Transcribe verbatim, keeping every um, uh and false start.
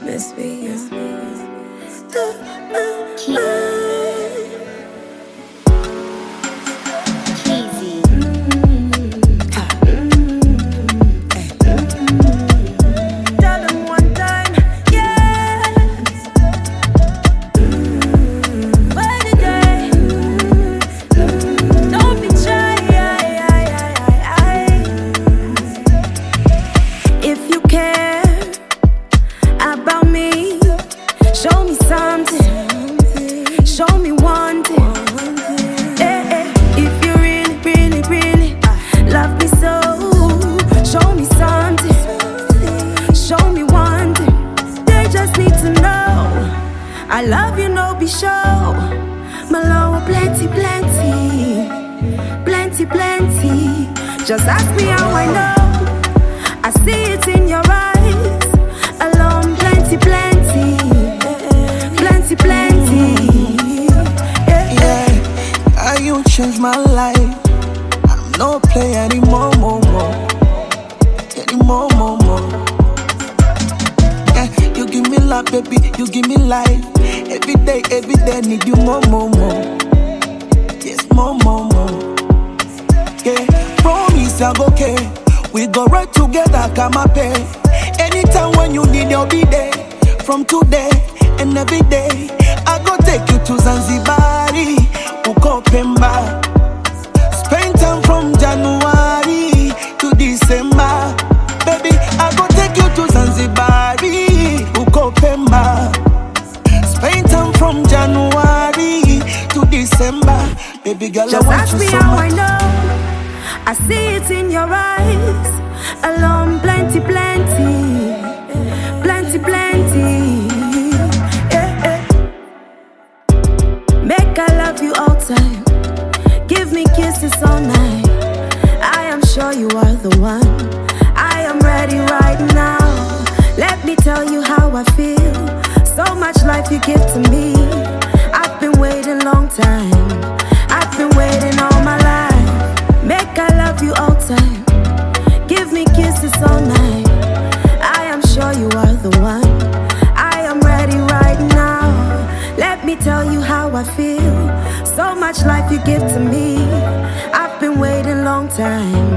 Miss me, show me something, show me one thing. Hey, hey. If you really, really, really love me so, show me something, show me one thing. They just need to know I love you, no be show. My love, plenty, plenty, plenty, plenty. Just ask me how I know. I see it in your eyes. Alone, plenty, plenty. Plenty, plenty. Yeah, yeah. How you change my life? I'm no play anymore, more, more. Anymore, more, more. Yeah, you give me love, baby, you give me life. Every day, every day, need you more, more, more. Yes, more, more, more. Yeah, promise I'll go okay. We go right together, come up pay. Anytime when you need, I'll be there. From today and every day, I go take you to Zanzibar, Uko Pemba. Spend time from January to December. Baby, I go take you to Zanzibar, Uko Pemba. Spend time from January to December. Baby girl, just I want ask you me so how much. I know. I see it in your eyes. Alone, plenty, plenty, plenty, plenty. Yeah, yeah. Make I love you all time. Give me kisses all night. I am sure you are the one. I am ready right now. Let me tell you how I feel. So much life you give to me. I've been waiting long time. I've been waiting all my life. Make I love you all time. Give me kisses all night. I am sure you are the one. I am ready right now. Let me tell you how I feel. So much life you give to me. I've been waiting long time.